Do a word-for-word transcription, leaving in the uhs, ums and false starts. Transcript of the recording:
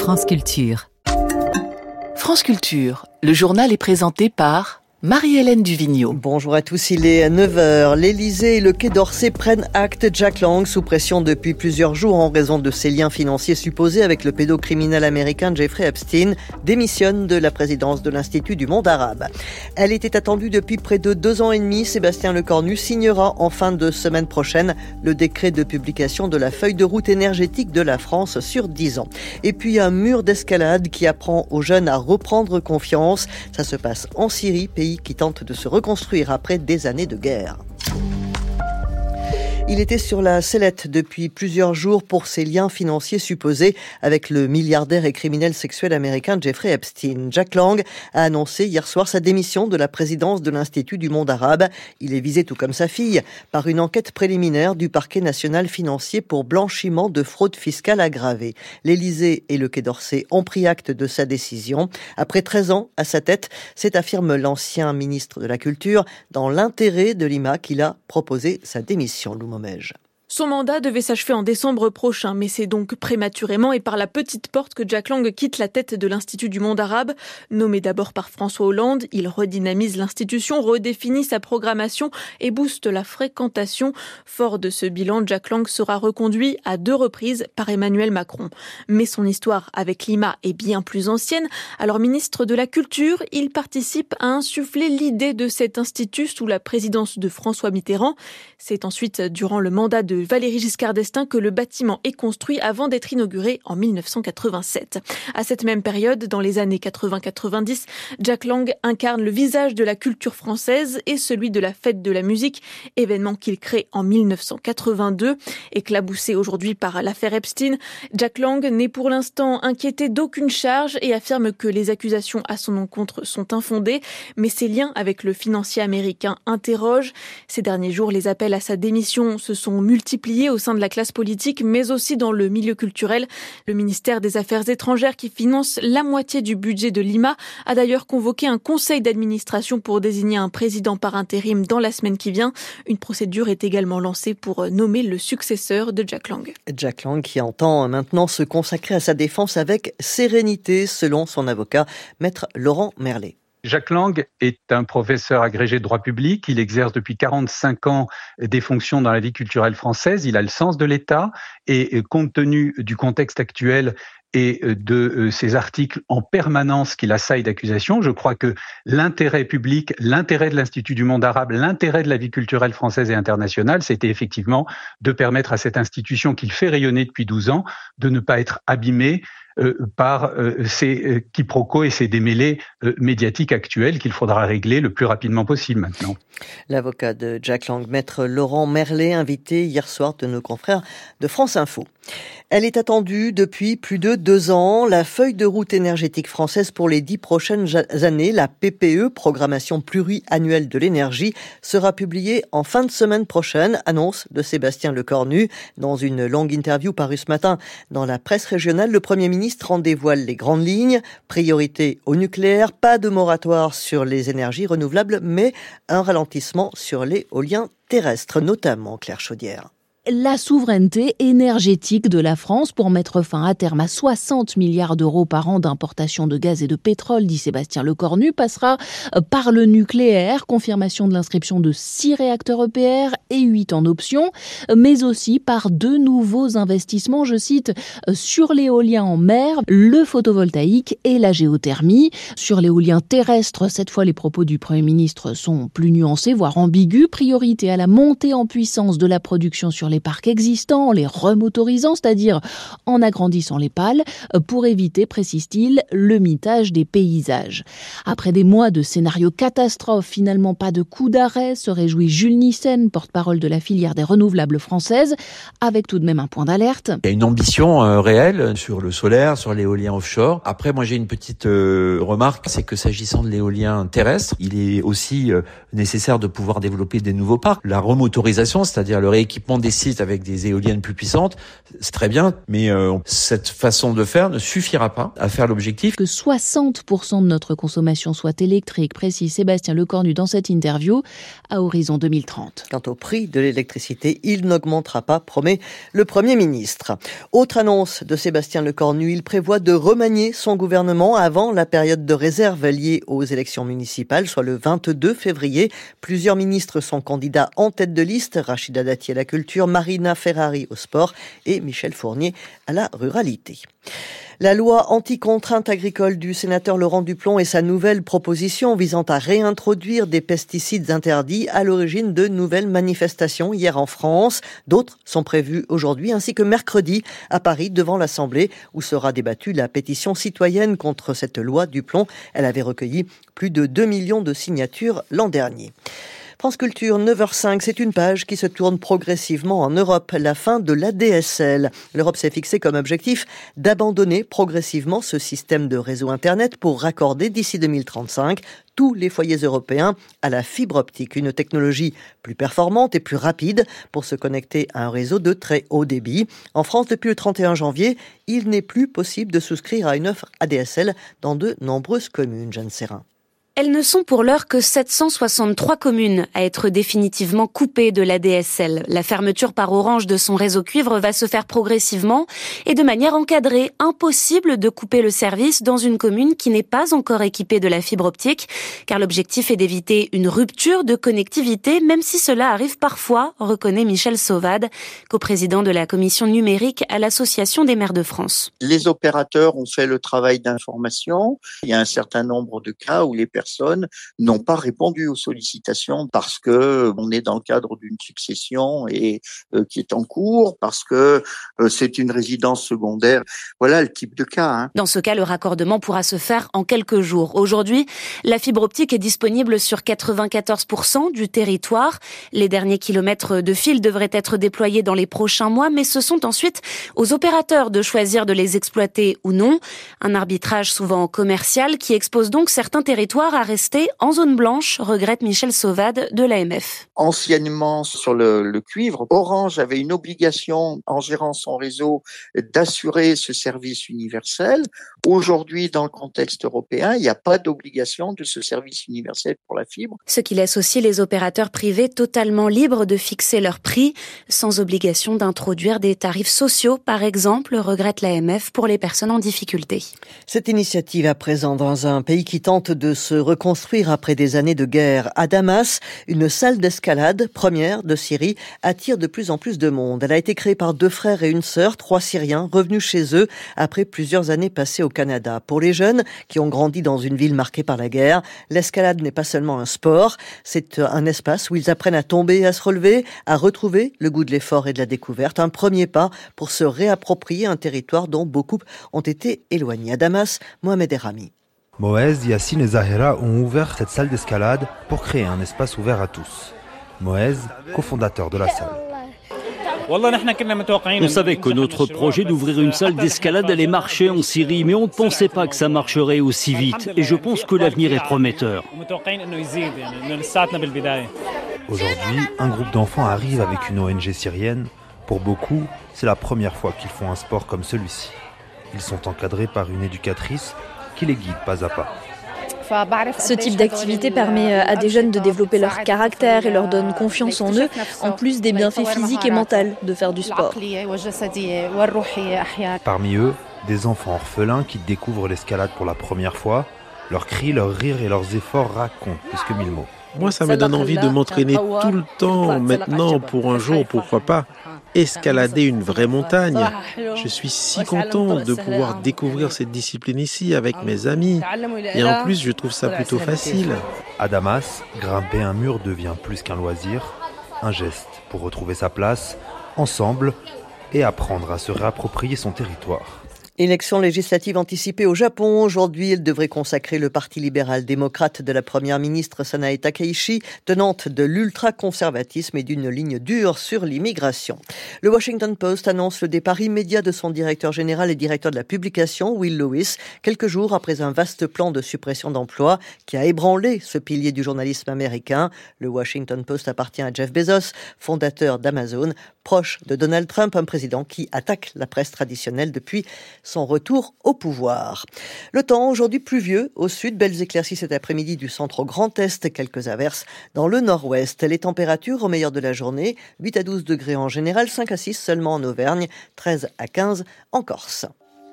France Culture. France Culture, le journal est présenté par Marie-Hélène Duvigneau. Bonjour à tous, il est neuf heures. L'Élysée et le Quai d'Orsay prennent acte. Jack Lang, sous pression depuis plusieurs jours en raison de ses liens financiers supposés avec le pédocriminel américain Jeffrey Epstein, démissionne de la présidence de l'Institut du monde arabe. Elle était attendue depuis près de deux ans et demi. Sébastien Lecornu signera en fin de semaine prochaine le décret de publication de la feuille de route énergétique de la France sur dix ans. Et puis un mur d'escalade qui apprend aux jeunes à reprendre confiance. Ça se passe en Syrie, pays qui tente de se reconstruire après des années de guerre. Il était sur la sellette depuis plusieurs jours pour ses liens financiers supposés avec le milliardaire et criminel sexuel américain Jeffrey Epstein. Jack Lang a annoncé hier soir sa démission de la présidence de l'Institut du monde arabe. Il est visé, tout comme sa fille, par une enquête préliminaire du parquet national financier pour blanchiment de fraude fiscale aggravée. L'Élysée et le Quai d'Orsay ont pris acte de sa décision. Après treize ans à sa tête, c'est, affirme l'ancien ministre de la Culture, dans l'intérêt de l'I M A qu'il a proposé sa démission. Momège. Son mandat devait s'achever en décembre prochain, mais c'est donc prématurément et par la petite porte que Jack Lang quitte la tête de l'Institut du monde arabe. Nommé d'abord par François Hollande, il redynamise l'institution, redéfinit sa programmation et booste la fréquentation. Fort de ce bilan, Jack Lang sera reconduit à deux reprises par Emmanuel Macron. Mais son histoire avec l'I M A est bien plus ancienne. Alors ministre de la Culture, il participe à insuffler l'idée de cet institut sous la présidence de François Mitterrand. C'est ensuite durant le mandat de Valéry Giscard d'Estaing que le bâtiment est construit avant d'être inauguré en mille neuf cent quatre-vingt-sept. À cette même période, dans les années quatre-vingts quatre-vingt-dix, Jack Lang incarne le visage de la culture française et celui de la fête de la musique, événement qu'il crée en mille neuf cent quatre-vingt-deux. Éclaboussé aujourd'hui par l'affaire Epstein, Jack Lang n'est pour l'instant inquiété d'aucune charge et affirme que les accusations à son encontre sont infondées, mais ses liens avec le financier américain interrogent. Ces derniers jours, les appels à sa démission se sont multipliés au sein de la classe politique, mais aussi dans le milieu culturel. Le ministère des Affaires étrangères, qui finance la moitié du budget de l'I M A, a d'ailleurs convoqué un conseil d'administration pour désigner un président par intérim dans la semaine qui vient. Une procédure est également lancée pour nommer le successeur de Jack Lang. Jack Lang qui entend maintenant se consacrer à sa défense avec sérénité, selon son avocat, maître Laurent Merlet. Jack Lang est un professeur agrégé de droit public. Il exerce depuis quarante-cinq ans des fonctions dans la vie culturelle française. Il a le sens de l'État et, compte tenu du contexte actuel et de ces articles en permanence qu'il assaille d'accusations, je crois que l'intérêt public, l'intérêt de l'Institut du monde arabe, l'intérêt de la vie culturelle française et internationale, c'était effectivement de permettre à cette institution qu'il fait rayonner depuis douze ans de ne pas être abîmée Euh, par euh, ces euh, quiproquos et ces démêlés euh, médiatiques actuels qu'il faudra régler le plus rapidement possible maintenant. L'avocat de Jack Lang, maître Laurent Merlet, invité hier soir de nos confrères de France Info. Elle est attendue depuis plus de deux ans. La feuille de route énergétique française pour les dix prochaines années, la P P E, Programmation pluriannuelle de l'énergie, sera publiée en fin de semaine prochaine, annonce de Sébastien Lecornu. Dans une longue interview parue ce matin dans la presse régionale, le Premier ministre en dévoile les grandes lignes. Priorité au nucléaire, pas de moratoire sur les énergies renouvelables, mais un ralentissement sur l'éolien terrestre, notamment Claire Chaudière. La souveraineté énergétique de la France pour mettre fin à terme à soixante milliards d'euros par an d'importation de gaz et de pétrole, dit Sébastien Lecornu, passera par le nucléaire, confirmation de l'inscription de six réacteurs E P R et huit en option, mais aussi par deux nouveaux investissements, je cite, sur l'éolien en mer, le photovoltaïque et la géothermie. Sur l'éolien terrestre, cette fois les propos du Premier ministre sont plus nuancés, voire ambigus. Priorité à la montée en puissance de la production sur les parcs existants, en les remotorisant, c'est-à-dire en agrandissant les pales, pour éviter, précise-t-il, le mitage des paysages. Après des mois de scénarios catastrophes, finalement pas de coup d'arrêt, se réjouit Jules Nyssen, porte-parole de la filière des renouvelables françaises, avec tout de même un point d'alerte. Il y a une ambition euh, réelle sur le solaire, sur l'éolien offshore. Après, moi j'ai une petite euh, remarque, c'est que s'agissant de l'éolien terrestre, il est aussi euh, nécessaire de pouvoir développer des nouveaux parcs. La remotorisation, c'est-à-dire le rééquipement des sites avec des éoliennes plus puissantes, c'est très bien, mais euh, cette façon de faire ne suffira pas à faire l'objectif. Que soixante pour cent de notre consommation soit électrique, précise Sébastien Lecornu dans cette interview, à horizon deux mille trente. Quant au prix de l'électricité, il n'augmentera pas, promet le Premier ministre. Autre annonce de Sébastien Lecornu, il prévoit de remanier son gouvernement avant la période de réserve liée aux élections municipales, soit le vingt-deux février. Plusieurs ministres sont candidats en tête de liste, Rachida Dati à la culture, Marina Ferrari au sport et Michel Fournier à la ruralité. La loi anti-contrainte agricole du sénateur Laurent Duplon et sa nouvelle proposition visant à réintroduire des pesticides interdits à l'origine de nouvelles manifestations hier en France. D'autres sont prévues aujourd'hui ainsi que mercredi à Paris devant l'Assemblée où sera débattue la pétition citoyenne contre cette loi Duplon. Elle avait recueilli plus de deux millions de signatures l'an dernier. France Culture, neuf heures cinq, c'est une page qui se tourne progressivement en Europe, la fin de l'A D S L. L'Europe s'est fixé comme objectif d'abandonner progressivement ce système de réseau Internet pour raccorder d'ici deux mille trente-cinq tous les foyers européens à la fibre optique, une technologie plus performante et plus rapide pour se connecter à un réseau de très haut débit. En France, depuis le trente et un janvier, il n'est plus possible de souscrire à une offre A D S L dans de nombreuses communes. Jeanne Serrin. Elles ne sont pour l'heure que sept cent soixante-trois communes à être définitivement coupées de l'A D S L. La fermeture par Orange de son réseau cuivre va se faire progressivement et de manière encadrée. Impossible de couper le service dans une commune qui n'est pas encore équipée de la fibre optique, car l'objectif est d'éviter une rupture de connectivité, même si cela arrive parfois, reconnaît Michel Sauvade, coprésident de la commission numérique à l'Association des maires de France. Les opérateurs ont fait le travail d'information. Il y a un certain nombre de cas où les personnes personnes n'ont pas répondu aux sollicitations parce que on est dans le cadre d'une succession et euh, qui est en cours, parce que euh, c'est une résidence secondaire. Voilà le type de cas. Hein. Dans ce cas, le raccordement pourra se faire en quelques jours. Aujourd'hui, la fibre optique est disponible sur quatre-vingt-quatorze pour cent du territoire. Les derniers kilomètres de fil devraient être déployés dans les prochains mois, mais ce sont ensuite aux opérateurs de choisir de les exploiter ou non. Un arbitrage souvent commercial qui expose donc certains territoires à rester en zone blanche, regrette Michel Sauvade de l'A M F. Anciennement, sur le, le cuivre, Orange avait une obligation, en gérant son réseau, d'assurer ce service universel. Aujourd'hui, dans le contexte européen, il n'y a pas d'obligation de ce service universel pour la fibre. Ce qui laisse aussi les opérateurs privés totalement libres de fixer leur prix, sans obligation d'introduire des tarifs sociaux, par exemple, regrette l'A M F pour les personnes en difficulté. Cette initiative à présent dans un pays qui tente de se reconstruire après des années de guerre. À Damas, une salle d'escalade, première de Syrie, attire de plus en plus de monde. Elle a été créée par deux frères et une sœur, trois Syriens, revenus chez eux après plusieurs années passées au Canada. Pour les jeunes qui ont grandi dans une ville marquée par la guerre, l'escalade n'est pas seulement un sport, c'est un espace où ils apprennent à tomber et à se relever, à retrouver le goût de l'effort et de la découverte. Un premier pas pour se réapproprier un territoire dont beaucoup ont été éloignés. À Damas, Mohamed Errami. Moez, Yassine et Zahera ont ouvert cette salle d'escalade pour créer un espace ouvert à tous. Moez, cofondateur de la salle. On savait que notre projet d'ouvrir une salle d'escalade allait marcher en Syrie, mais on ne pensait pas que ça marcherait aussi vite. Et je pense que l'avenir est prometteur. Aujourd'hui, un groupe d'enfants arrive avec une O N G syrienne. Pour beaucoup, c'est la première fois qu'ils font un sport comme celui-ci. Ils sont encadrés par une éducatrice qui les guide pas à pas. Ce type d'activité permet à des jeunes de développer leur caractère et leur donne confiance en eux, en plus des bienfaits physiques et mentaux de faire du sport. Parmi eux, des enfants orphelins qui découvrent l'escalade pour la première fois. Leurs cris, leurs rires et leurs efforts racontent plus que mille mots. Moi, ça me donne envie de m'entraîner tout le temps, maintenant, pour un jour, pourquoi pas, escalader une vraie montagne. Je suis si content de pouvoir découvrir cette discipline ici avec mes amis. Et en plus, je trouve ça plutôt facile. À Damas, grimper un mur devient plus qu'un loisir, un geste pour retrouver sa place, ensemble, et apprendre à se réapproprier son territoire. Élection législative anticipée au Japon. Aujourd'hui, elle devrait consacrer le parti libéral-démocrate de la première ministre Sanae Takaichi, tenante de l'ultra-conservatisme et d'une ligne dure sur l'immigration. Le Washington Post annonce le départ immédiat de son directeur général et directeur de la publication, Will Lewis, quelques jours après un vaste plan de suppression d'emplois qui a ébranlé ce pilier du journalisme américain. Le Washington Post appartient à Jeff Bezos, fondateur d'Amazon, proche de Donald Trump, un président qui attaque la presse traditionnelle depuis son retour au pouvoir. Le temps aujourd'hui pluvieux au sud, belles éclaircies cet après-midi du centre au Grand Est, quelques averses dans le nord-ouest. Les températures au meilleur de la journée, huit à douze degrés en général, cinq à six seulement en Auvergne, treize à quinze en Corse.